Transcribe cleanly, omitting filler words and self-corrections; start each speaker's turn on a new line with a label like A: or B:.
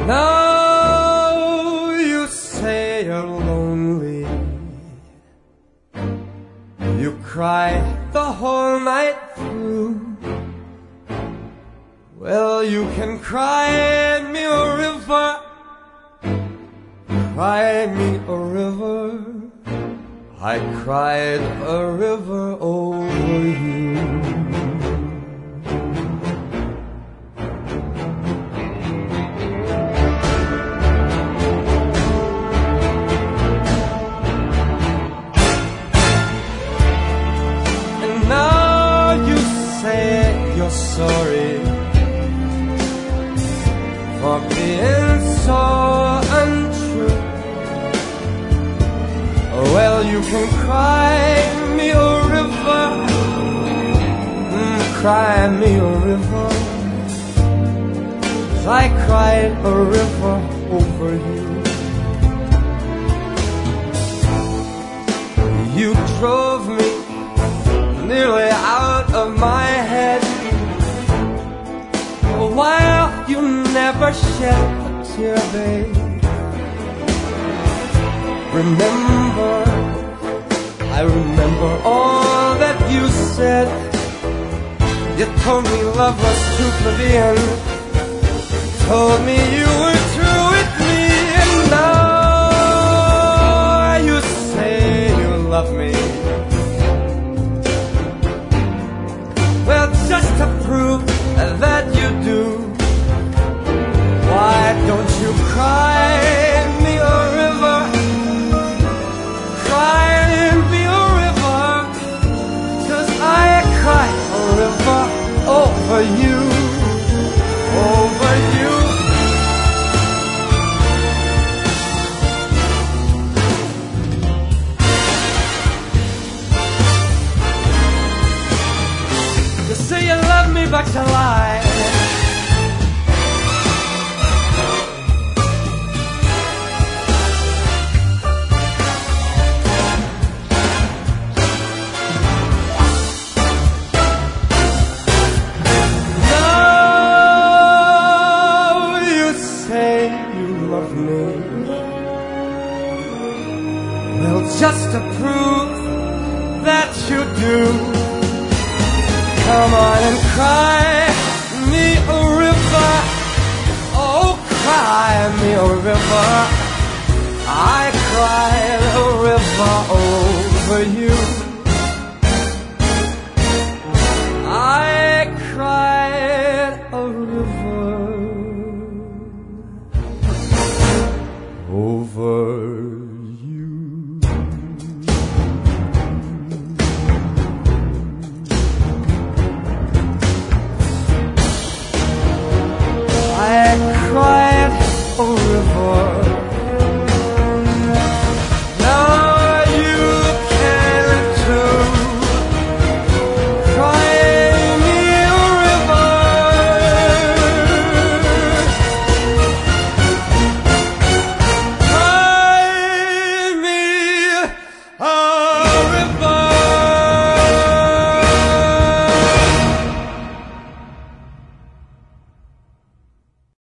A: Now you say you're lonely. You cry the whole night through. Well, you can cry me a river, cry me a river. I cried a river over you. And now you say you're sorry for being so untrue. Well, you can cry me a river, cry me a river, 'cause I cried a river over you. You drove me nearly out of my head. While you never shed a tear, babe. Remember, I remember all that you said. You told me love was too plebeian, told me you were through with me. And now you say you love me. Well, just to prove that you do, why don't you cry me a river? Cry me a river, 'cause I cry a river over you, over you. You say you love me, but you lie. Well, just to prove that you do, come on and cry